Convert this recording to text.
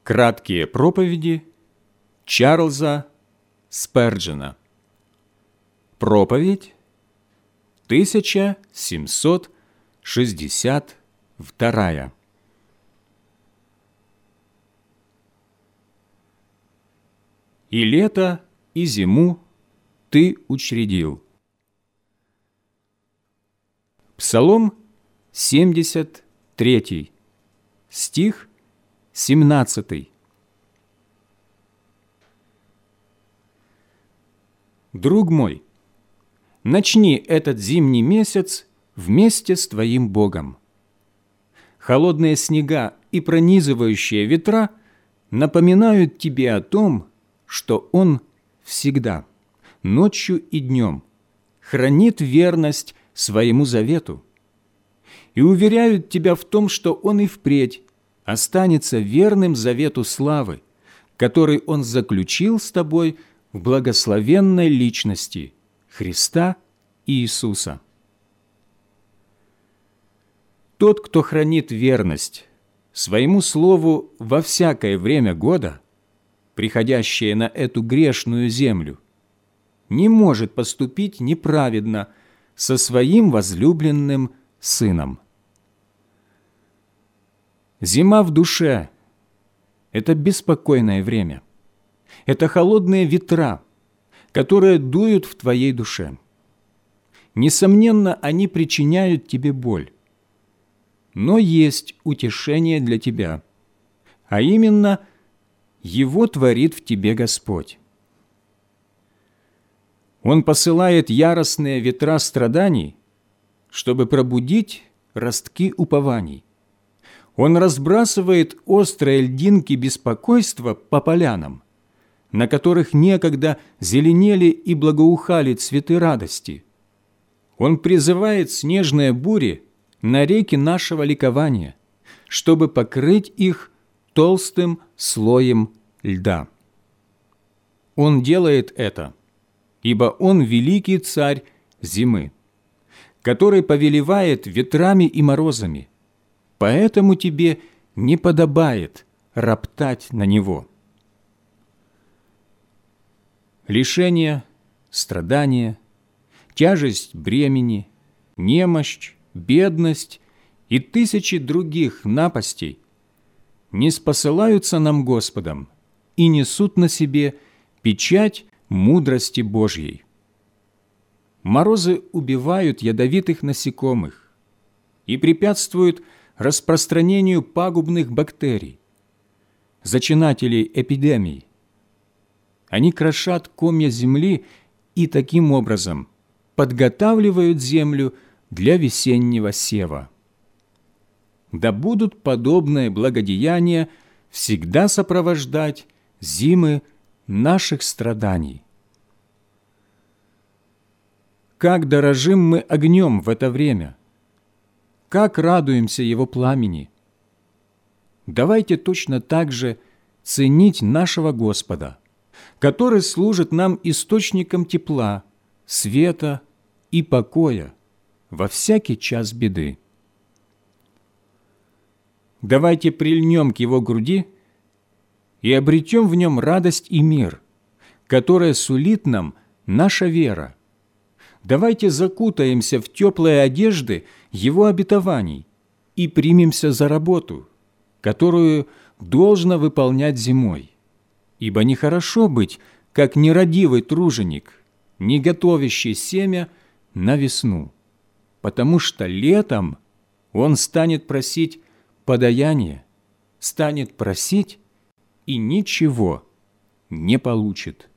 Краткие проповеди Чарльза Сперджена. Проповедь 1762. «И лето, и зиму Ты учредил». Псалом 73, стих 17. Друг мой, начни этот зимний месяц вместе с твоим Богом. Холодные снега и пронизывающие ветра напоминают тебе о том, что Он всегда, ночью и днем, хранит верность своему завету, и уверяют тебя в том, что Он и впредь останется верным завету славы, который Он заключил с тобой в благословенной личности Христа Иисуса. Тот, кто хранит верность своему слову во всякое время года, приходящее на эту грешную землю, не может поступить неправедно со своим возлюбленным сыном. Зима в душе – это беспокойное время. Это холодные ветра, которые дуют в твоей душе. Несомненно, они причиняют тебе боль. Но есть утешение для тебя, а именно – его творит в тебе Господь. Он посылает яростные ветра страданий, чтобы пробудить ростки упований. Он разбрасывает острые льдинки беспокойства по полянам, на которых некогда зеленели и благоухали цветы радости. Он призывает снежные бури на реки нашего ликования, чтобы покрыть их толстым слоем льда. Он делает это, ибо Он великий царь зимы, который повелевает ветрами и морозами, поэтому тебе не подобает роптать на Него. Лишение, страдания, тяжесть бремени, немощь, бедность и тысячи других напастей не спосылаются нам Господом и несут на себе печать мудрости Божьей. Морозы убивают ядовитых насекомых и препятствуют распространению пагубных бактерий, зачинателей эпидемий. Они крошат комья земли и таким образом подготавливают землю для весеннего сева. Да будут подобные благодеяния всегда сопровождать зимы наших страданий. Как дорожим мы огнем в это время! Как радуемся его пламени! Давайте точно так же ценить нашего Господа, который служит нам источником тепла, света и покоя во всякий час беды. Давайте прильнем к Его груди и обретем в Нем радость и мир, которая сулит нам наша вера. Давайте закутаемся в теплые одежды Его обетований и примемся за работу, которую должно выполнять зимой. Ибо нехорошо быть, как нерадивый труженик, не готовящий семя на весну, потому что летом он станет просить подаяние, станет просить и ничего не получит.